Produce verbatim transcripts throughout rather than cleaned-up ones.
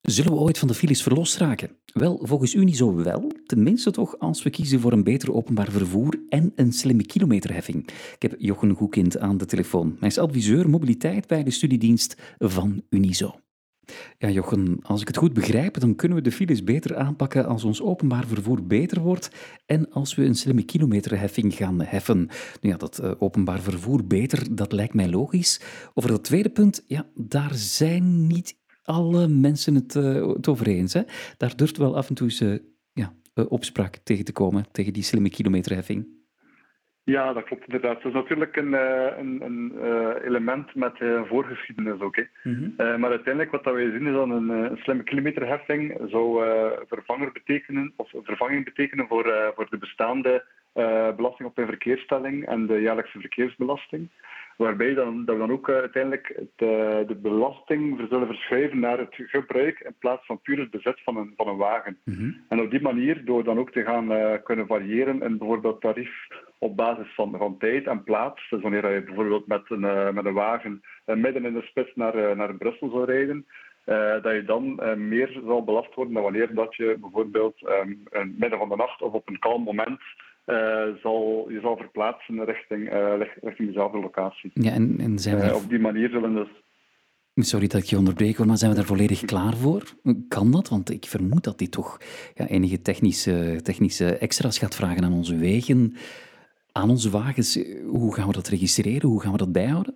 Zullen we ooit van de files verlost raken? Wel, volgens Unizo wel. Tenminste toch als we kiezen voor een beter openbaar vervoer en een slimme kilometerheffing. Ik heb Jochen Goekind aan de telefoon. Hij is adviseur mobiliteit bij de studiedienst van Unizo. Ja, Jochen, als ik het goed begrijp, dan kunnen we de files beter aanpakken als ons openbaar vervoer beter wordt en als we een slimme kilometerheffing gaan heffen. Nu ja, dat uh, openbaar vervoer beter, dat lijkt mij logisch. Over dat tweede punt, ja, daar zijn niet alle mensen het, uh, het over eens. Hè? Daar durft wel af en toe eens, uh, ja, uh, opspraak tegen te komen, tegen die slimme kilometerheffing. Ja, dat klopt inderdaad. Het is natuurlijk een, een, een uh, element met uh, voorgeschiedenis ook. Hè. Mm-hmm. Uh, maar uiteindelijk wat wij zien is dat een, een slimme kilometerheffing zou uh, vervanger betekenen, of vervanging betekenen voor, uh, voor de bestaande uh, belasting op een verkeersstelling en de jaarlijkse verkeersbelasting. Waarbij dan, dat we dan ook uh, uiteindelijk het, uh, de belasting zullen verschuiven naar het gebruik in plaats van puur het bezit van een, van een wagen. Mm-hmm. En op die manier, door dan ook te gaan uh, kunnen variëren in bijvoorbeeld tarief op basis van, van tijd en plaats. Dus wanneer je bijvoorbeeld met een, uh, met een wagen uh, midden in de spits naar, uh, naar Brussel zou rijden, uh, dat je dan uh, meer zal belast worden dan wanneer dat je bijvoorbeeld um, in midden van de nacht of op een kalm moment uh, zal, je zal verplaatsen richting, uh, richting dezelfde locatie. Ja, en, en zijn we daar... uh, op die manier zullen dus... Sorry dat ik je onderbreek, maar zijn we daar volledig klaar voor? Kan dat? Want ik vermoed dat dit toch ja, enige technische, technische extra's gaat vragen aan onze wegen, aan onze wagens. Hoe gaan we dat registreren? Hoe gaan we dat bijhouden?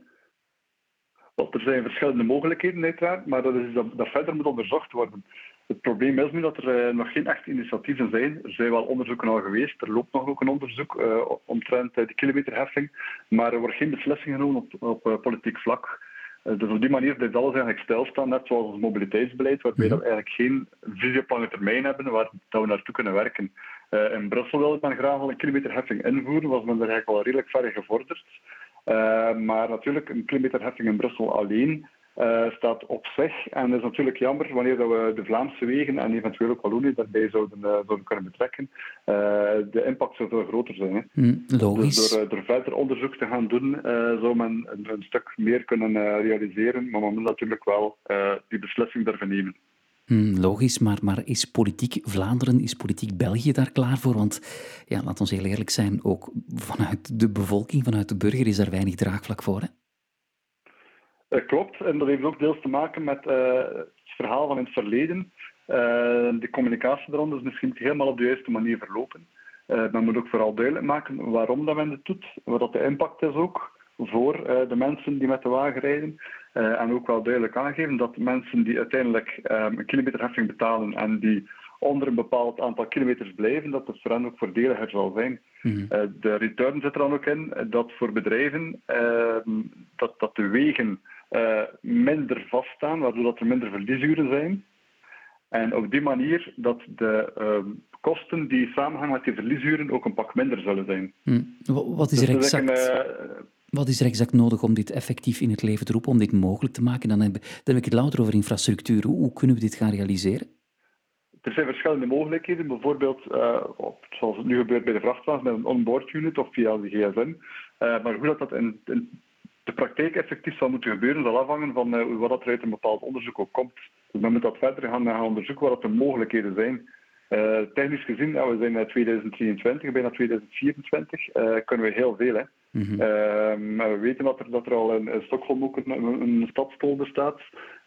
Well, er zijn verschillende mogelijkheden uiteraard, maar dat is dat, dat verder moet onderzocht worden. Het probleem is nu dat er uh, nog geen echte initiatieven zijn. Er zijn wel onderzoeken al geweest. Er loopt nog ook een onderzoek uh, omtrent uh, de kilometerheffing, maar er wordt geen beslissing genomen op, op uh, politiek vlak. Uh, dus op die manier blijft alles eigenlijk stilstaan, net zoals ons mobiliteitsbeleid, waarbij mm-hmm. we eigenlijk geen visie op lange termijn hebben waar dat we naartoe kunnen werken. Uh, in Brussel wilde men graag al een kilometerheffing invoeren, was men er eigenlijk al redelijk ver gevorderd. Uh, maar natuurlijk, een kilometerheffing in Brussel alleen uh, staat op zich. En dat is natuurlijk jammer wanneer dat we de Vlaamse wegen en eventueel ook Wallonië daarbij zouden, uh, zouden kunnen betrekken. Uh, de impact zou veel groter zijn. Hè. Mm, logisch. Dus door, uh, door verder onderzoek te gaan doen, uh, zou men een, een stuk meer kunnen uh, realiseren. Maar men moet natuurlijk wel uh, die beslissing durven nemen. Hmm, logisch, maar, maar is politiek Vlaanderen, is politiek België daar klaar voor? Want, ja, laat ons heel eerlijk zijn, ook vanuit de bevolking, vanuit de burger is daar weinig draagvlak voor, hè? Uh, klopt, en dat heeft ook deels te maken met uh, het verhaal van in het verleden. Uh, de communicatie daaronder is misschien niet helemaal op de juiste manier verlopen. Uh, men moet ook vooral duidelijk maken waarom dat men het doet, wat dat de impact is ook voor uh, de mensen die met de wagen rijden. Uh, en ook wel duidelijk aangeven dat mensen die uiteindelijk um, een kilometerheffing betalen en die onder een bepaald aantal kilometers blijven, dat het voor hen ook voordeliger zal zijn. Mm-hmm. Uh, de return zit er dan ook in dat voor bedrijven uh, dat, dat de wegen uh, minder vaststaan, waardoor dat er minder verliesuren zijn. En op die manier dat de uh, kosten die samenhangen met die verliesuren ook een pak minder zullen zijn. Mm. Wat is er dus exact... Een, uh, Wat is er exact nodig om dit effectief in het leven te roepen, om dit mogelijk te maken? Dan heb, dan heb ik het louter over infrastructuur. Hoe, hoe kunnen we dit gaan realiseren? Er zijn verschillende mogelijkheden. Bijvoorbeeld, uh, zoals het nu gebeurt bij de vrachtwagens, met een onboard unit of via de gsm. Uh, maar hoe dat, dat in, in de praktijk effectief zal moeten gebeuren, zal afhangen van uh, wat dat er uit een bepaald onderzoek ook komt. Dus men moet dat verder gaan, gaan onderzoeken wat de mogelijkheden zijn. Uh, technisch gezien, ja, we zijn in tweeduizend drieëntwintig, bijna tweeduizend vierentwintig, uh, kunnen we heel veel. Hè. Mm-hmm. Uh, maar we weten dat er, dat er al in, in Stockholm ook een, een stadstol bestaat,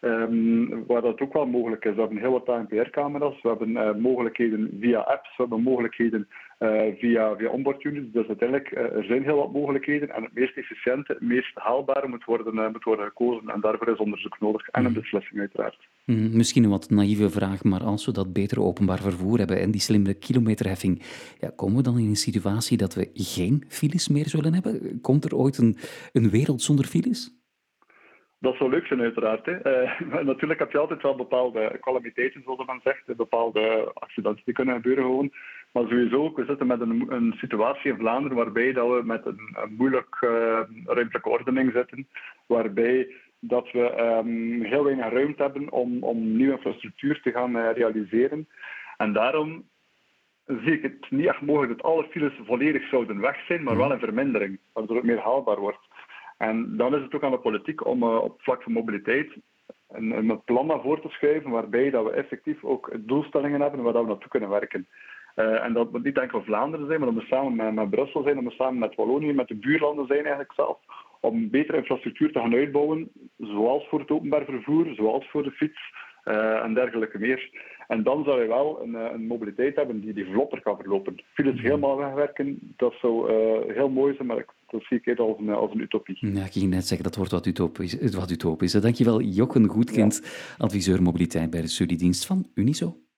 um, waar dat ook wel mogelijk is. We hebben heel wat A N P R-camera's, we hebben uh, mogelijkheden via apps, we hebben mogelijkheden uh, via, via onboard units. Dus uiteindelijk uh, er zijn heel wat mogelijkheden en het meest efficiënte, het meest haalbare moet worden, uh, moet worden gekozen. En daarvoor is onderzoek nodig en een beslissing uiteraard. Mm, misschien een wat naïeve vraag, maar als we dat beter openbaar vervoer hebben en die slimme kilometerheffing, ja, komen we dan in een situatie dat we geen files meer zullen hebben? Komt er ooit een, een wereld zonder files? Dat zou leuk zijn, uiteraard. Hè. Uh, natuurlijk heb je altijd wel bepaalde calamiteiten, zoals men zegt, bepaalde accidenten die kunnen gebeuren gewoon. Maar sowieso ook, we zitten met een, een situatie in Vlaanderen waarbij dat we met een, een moeilijk uh, ruimtelijke ordening zitten, waarbij dat we um, heel weinig ruimte hebben om, om nieuwe infrastructuur te gaan uh, realiseren. En daarom zie ik het niet echt mogelijk dat alle files volledig zouden weg zijn, maar wel een vermindering, waardoor het meer haalbaar wordt. En dan is het ook aan de politiek om uh, op vlak van mobiliteit een, een plan naar voren te schuiven waarbij dat we effectief ook doelstellingen hebben waar dat we naartoe kunnen werken. Uh, en dat moet niet enkel Vlaanderen zijn, maar dat moet samen met, met Brussel zijn, dat moet samen met Wallonië, met de buurlanden zijn eigenlijk zelf, om betere infrastructuur te gaan uitbouwen, zoals voor het openbaar vervoer, zoals voor de fiets uh, en dergelijke meer. En dan zou je wel een, een mobiliteit hebben die, die vlotter kan verlopen. Files helemaal wegwerken, dat zou uh, heel mooi zijn, maar ik, dat zie ik eerder als een, als een utopie. Ja, ik ging net zeggen, dat wordt wat utopisch. Wat utopisch. Dankjewel, Jochen Goedkind, ja. adviseur mobiliteit bij de studiedienst van Unizo.